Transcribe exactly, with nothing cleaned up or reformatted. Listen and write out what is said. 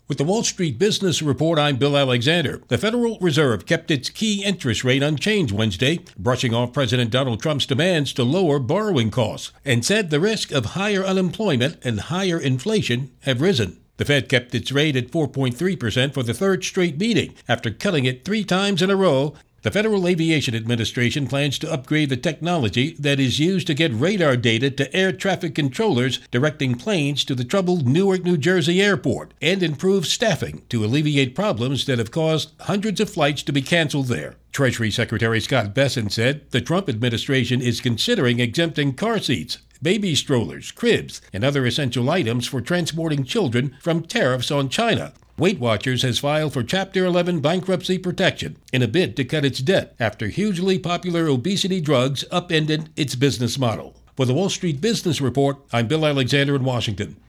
With the Wall Street Business Report, I'm Bill Alexander. The Federal Reserve kept its key interest rate unchanged Wednesday, brushing off President Donald Trump's demands to lower borrowing costs, and said the risk of higher unemployment and higher inflation have risen. The Fed kept its rate at four point three percent for the third straight meeting, after cutting it three times in a row. The Federal Aviation Administration plans to upgrade the technology that is used to get radar data to air traffic controllers directing planes to the troubled Newark, New Jersey airport, and improve staffing to alleviate problems that have caused hundreds of flights to be canceled there. Treasury Secretary Scott Bessent said the Trump administration is considering exempting car seats, baby strollers, cribs, and other essential items for transporting children from tariffs on China. Weight Watchers has filed for Chapter eleven bankruptcy protection in a bid to cut its debt after hugely popular obesity drugs upended its business model. For the Wall Street Business Report, I'm Bill Alexander in Washington.